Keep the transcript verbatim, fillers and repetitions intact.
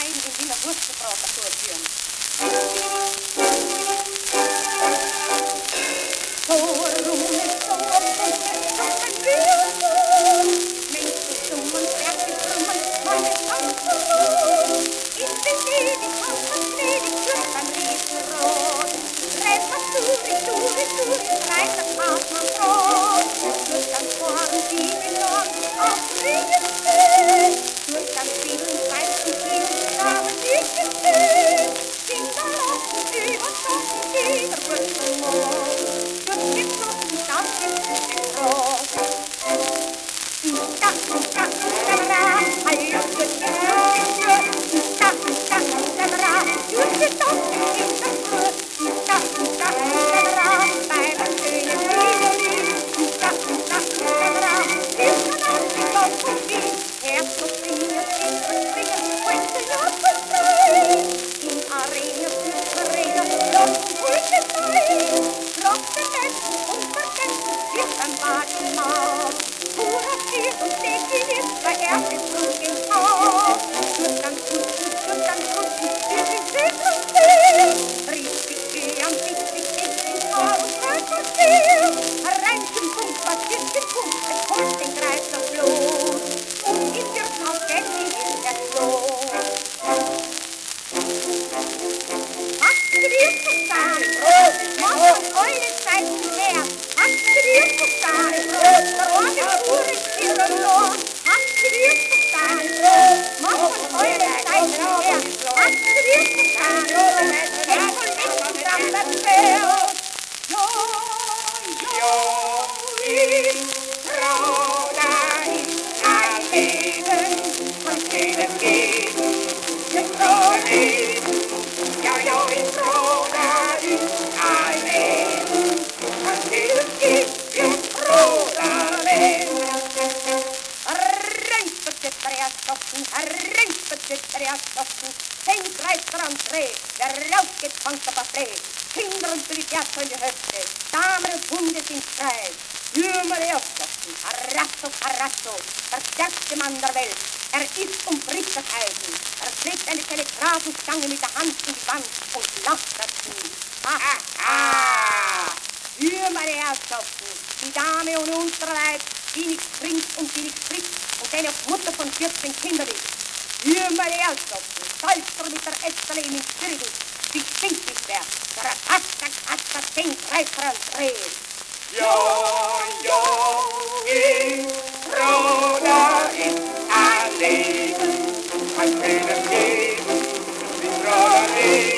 schneiden in Wiener Wurstgebrauch durchführen. So rum ist so und so ist doch ein Wirbel. Menschen summen, fertig brummen, meine Tanzen. Ich bin ewig, hab das ledig, führt beim Riesenrot. Rennt das Zürich, Zürich, Zürich, schreit das Hartmann Brot. Durch ganz vorn, die Millionen, auf Ringen stehen. Durch ganz vielen Seiten, vielen Damen, die gestehen. Kinder laufen über Schossen, jeder Brüsselmond. Durch die Flussen, das ist ein Brot. Da, da, da, da, hallo, gut, gut, gut. Da, da, da, da, durch die Docken ist das Brot. Da, da, da, da, bei der schönen Fridolin. Da, da, da, da, ist man auf die Kopf und Wien. Herz und Finger, Kinder springen, heute Jahr vorbei. In Arena, Arena, Locken, Polizei. Trocken essen und vergessen, wird ein Badenmaß. Pura Stier und Stechen ist verehrt im Flug im Haus. Durch ganz Kutzen, durch ganz Kutzen, wir sind Schiff und Schiff. Richtig geh am Dichtig, ich bin Haar und Körper still. Rein zum Punkt, was ist im Punkt, es holt den Kreislauf los. Und im Wirtshaus Gässin ist der Klos. Hast du dir verstanden, Brot, mach von eure Zeiten her. Hast du dir verstanden, Brot, der Orgelfuhr ist hier und Lohr. Hast du dir verstanden, Brot, mach von eure Zeiten her. Hast du dir verstanden, Brot, es soll nicht dran erzählt. Jo, jo, ich trau da ist ein Leben, von jedem geben, ich trau leben. Ja, ja, ich trau da ist ein Leben, von jedem geben, ich trau da leben. Röntgenstoffen, Röntgenstoffen, den Kreister am Dreh, der rausgezwangte Buffet. Kinder und Brigade in die Höfte, Damen und Hunde sind frei. Jüngere Erstoften, Harasso, Harasso, der stärkste Mann der Welt. Er ist um Bricht das Eisen. Er schlägt eine Telegrafenstange mit der Hand in die Wand und lacht dazu. Ha, ha, ha! Für meine Herrschaften, die Dame ohne Unterleib, die nichts trinkt und die nichts spricht und eine Mutter von vierzehn Kindern ist. Für meine Herrschaften, Salzer mit der Ästerle in den Schilden, die stinkt nicht mehr, der Raster, Raster, den Kreiser dreht. Jo, jo, ich trau da ist ein Leben, ein schönes Leben, ich trau da Leben.